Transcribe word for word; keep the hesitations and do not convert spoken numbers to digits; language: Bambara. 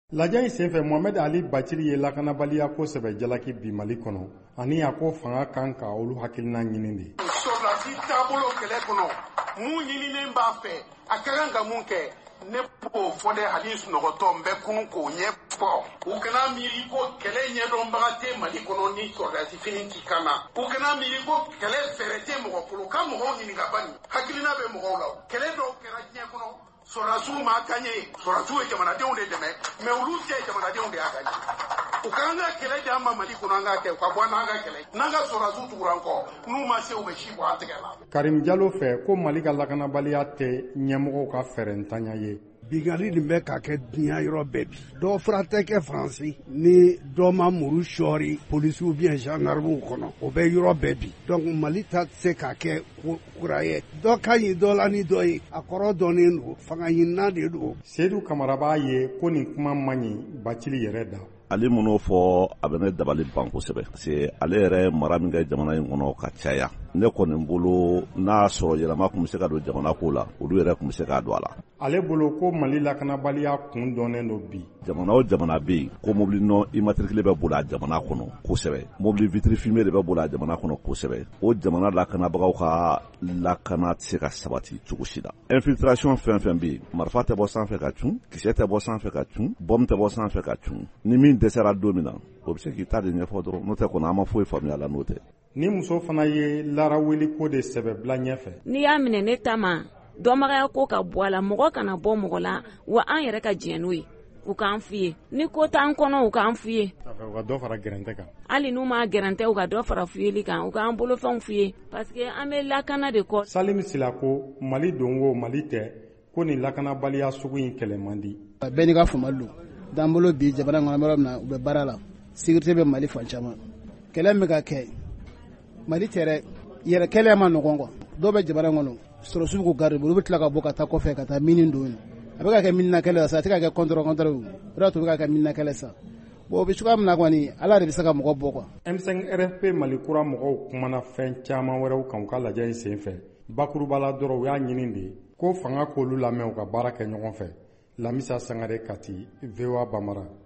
Lajɛ in senfɛ Mohamed Ali Baciri ye lakanabaliya kosɛbɛ jalaki bi Mali kɔnɔ ani a ko fanga kan ka olu hakilina ɲini de. Sɔrɔdasi taabolo kɛlɛ kɔnɔ mun ɲininen b'a fɛ a ka kan ka mun kɛ ne b'o fɔ dɛ hali sunɔgɔtɔ n bɛ kunun k'o ɲɛ fɔ u kana miiri ko kɛlɛ ɲɛdɔnbaga tɛ Mali kɔnɔ ni sɔrɔdasi fini t'i kan na u kana miiri ko kɛlɛ fɛɛrɛ tɛ mɔgɔ bolo ka mɔgɔw ɲininka bani hakilina bɛ mɔgɔw la kɛlɛ dɔw kɛra diɲɛ kɔnɔ sɔrɔdasiw ma kaɲɛ sɔrɔdasiw ye jamanadenw de dɛmɛ mais olu tɛ jamanadenw de y'a kaɲɛ u k'an ka kɛlɛ di an ma Mali kɔnɔ an ka kɛ u ka bɔ n'an ka kɛlɛ n'an ka sɔrɔdasiw tugura an kɔ n'u ma se u bɛ si bɔ an tɛgɛ la. Karim Jalo fɛ ko Mali ka lakanabaliya tɛ ɲɛmɔgɔw ka fɛrɛntanya ye. Bigali nin bɛ ka kɛ diɲɛ yɔrɔ bɛɛ bi dɔw fara tɛ kɛ Faransi ni dɔ ma muru sɔɔri polisiw bien gendarmew kɔnɔ o bɛ yɔrɔ bɛɛ bi donc Mali ta tɛ se ka kɛ kura ye dɔ ka ɲi dɔ la ni dɔ ye a kɔrɔ dɔnnen don fanga ɲinina de don. Seydou Kamara b'a ye ko nin kuma man ɲi Bacili yɛrɛ da. Ale minnu fɔ a bɛ ne dabali ban kosɛbɛ parce que ale yɛrɛ mara min kɛ jamana in kɔnɔ ka caya ne kɔni bolo n'a sɔrɔ yɛlɛma tun bɛ se ka don jamana ko la olu yɛrɛ tun bɛ se k'a don a la. Ale bolo ko Mali lakanabaliya kun dɔnnen don bi. Jamana o jamana bɛ yen ko mobili non immatriculé bɛ boli a jamana kɔnɔ kosɛbɛ mobili vitre fumée de bɛ boli a jamana kɔnɔ kosɛbɛ o jamana lakanabagaw ka lakana tɛ se ka sabati cogo si la. Infiltration fɛn fɛn bɛ yen marifa tɛ bɔ sanfɛ ka cun kisɛ tɛ bɔ sanfɛ ka cun bɔm tɛ bɔ sanfɛ ka cun ni min dɛsɛra don min na o bɛ se k'i ta de ɲɛfɔ dɔrɔn n'o tɛ kɔnɔ an ma foyi faamuya la n'o tɛ. Ni muso fana ye laraweli ko de sɛbɛ bila ɲɛfɛ. N'i y'a minɛ ne ta ma dɔnbagaya ko ka bɔ a la mɔgɔ kana bɔ mɔgɔ la wa an yɛrɛ ka jɛn n'o ye u k'an f'i ye ni ko t'an kɔnɔ u k'an f'i ye. U ka dɔ fara gɛrɛntɛ kan. Hali n'u ma gɛrɛntɛ u ka dɔ fara fiyeli kan u k'an bolofɛnw f'i ye parce que an bɛ lakana de kɔ. Salim Sila ko Mali dongo Mali tɛ ko nin lakanabaliya sugu in kɛlɛ man di. Bɛɛ n'i ka famali don d'an bolo bi jamana kɔnɔ yɔrɔ min na u bɛ baara la sécurité bɛ Mali fan caman kɛlɛ min ka kɛ Mali tɛ yɛrɛ kɛlɛ ma nɔgɔn quoi dɔw bɛ jamana kɔnɔ sɔrɔsiw ko garde olu bɛ tila ka bɔ ka taa kɔfɛ ka taa mini don a bɛ ka kɛ minina kɛlɛ sa a tɛ ka kɛ contre contre o de to bɛ ka kɛ minina kɛlɛ sa bon o bɛ cogoya min na kɔni Ala de bɛ se ka mɔgɔ bɔ quoi. M cinq R F P Mali kura mɔgɔw kumana fɛn caman wɛrɛw kan u ka lajɛ in senfɛ bakuruba la dɔrɔn u y'a ɲini de ko fanga k'olu lamɛn u ka baara kɛ ɲɔgɔn fɛ. Lamisa Sangare Kati, V O A Bamara.